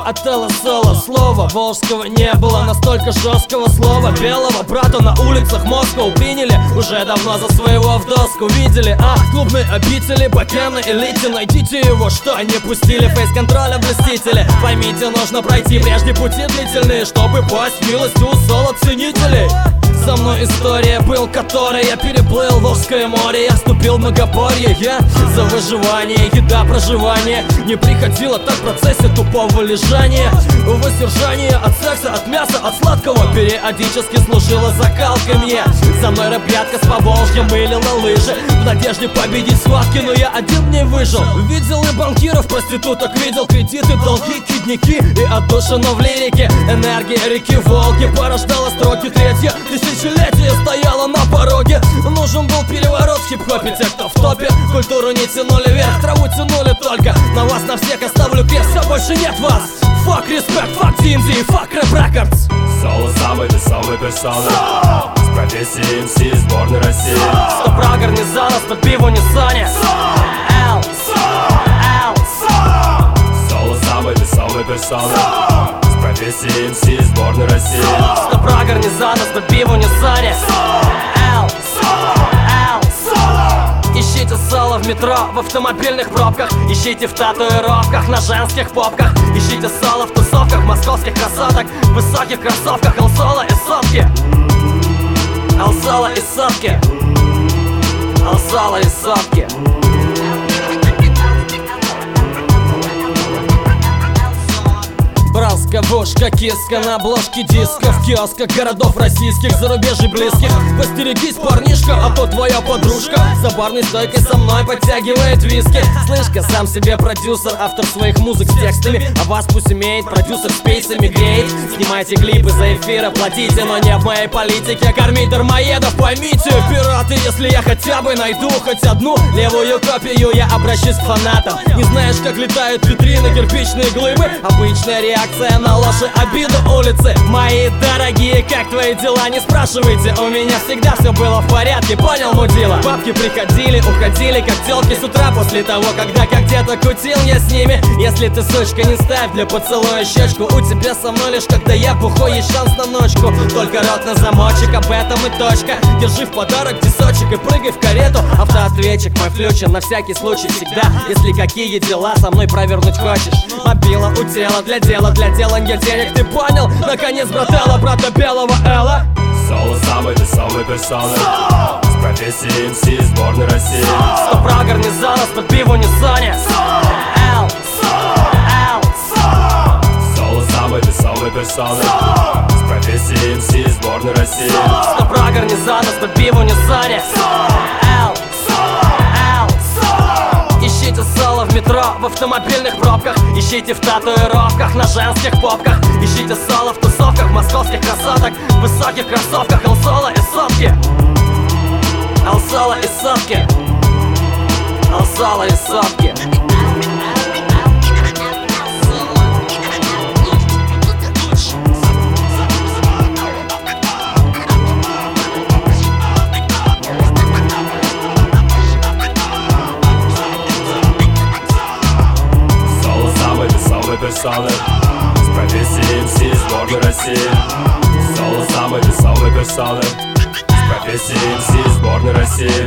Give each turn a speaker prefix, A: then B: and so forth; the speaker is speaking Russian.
A: от Элла Соло. Слова волжского не было, настолько жесткого слова. Белого брата на улицах Москвы приняли уже давно за своего в доску. Видели, клубные обители, богемной элите. Найдите его, что не пустили фейс-контроля блюстители. Поймите, нужно пройти прежде пути длительные, чтобы пасть в милость у соло-ценителей. Со мной история был, которой я переплыл Волжское море. Я вступил в многоборье, я за выживание, еда, проживание. Не приходило так в процессе тупого лежания. Воздержание от секса, от мяса, от сладкого периодически служила закалкой мне. За мной ребятка с Поволжья мылила лыжи в надежде победить схватки, но я один не выжил. Видел и банкиров, проституток, видел кредиты, долги, кидники и отдушину в лирике. Энергия реки Волги порождала строки. Третье тысячелетие стояло на пороге. Нужен был переворот в хип-хопе. Те, кто в топе, культуру не тянули вверх, траву тянули только. На вас на всех оставлю крест, все, больше нет вас. Fuck респект, fuck TMZ, fuck Rap Records.
B: Соло самый весомый персона с профессией МС сборной России.
A: Стоп, организанов под пиво Ниссане.
B: Соло самый весомый персона с профессией МС сборной России.
A: Стоп, организанов под пиво Ниссане. Ищите соло в метро, в автомобильных пробках. Ищите в татуировках, на женских попках. Ищите соло в тусовках московских красоток, в высоких кроссовках. Эл Соло и сотки. Эл Соло и сотки. Эл Соло и сотки. Братская вошка, киска на обложке дисков, киосках городов российских, зарубежий близких. Постерегись, парнишка, а то твоя подружка за барной стойкой со мной подтягивает виски. Слышь-ка, сам себе продюсер, автор своих музык с текстами, а вас пусть имеет продюсер с пейсами греет. Снимайте клипы за эфира, платите, но не в моей политике кормить дармоедов. Поймите, пираты, если я хотя бы найду хоть одну левую копию, я обращусь к фанатам. Не знаешь, как летают витрины, кирпичные глыбы? Обычная реакция на ложь и обиду улицы. Мои дорогие, как твои дела? Не спрашивайте, у меня всегда все было в порядке, понял, мудила? Бабки приходили, уходили, как телки с утра после того, когда как где-то кутил я с ними. Если ты, сучка, не ставь для поцелуя щечку, у тебя со мной лишь когда я бухой, есть шанс на ночку. Только рот на замочек, об этом и точка. Держи в подарок тесочек и прыгай в карету. Автоответчик мой включен на всякий случай всегда. Если какие дела со мной провернуть хочешь. Мобила у тела для делания денег, ты понял? Наконец, брателла, брата белого Элла.
B: Соло самый весомый персона с профессией МС сборной России.
A: Стоп, организанов под пиво Ниссане.
B: Соло самый весомый персона с профессией МС сборной России.
A: Стоп, организанов под пиво Ниссане. Ищите соло в метро, в автомобильных пробках. Ищите в татуировках, на женских попках. Ищите соло в тусовках московских красоток, в высоких кроссовках. Эл Соло и сотки. Эл Соло и сотки. Эл Соло и сотки.
B: Персоны с профессией МС сборной России. Соло самый весомый персоны с профессией МС сборной России.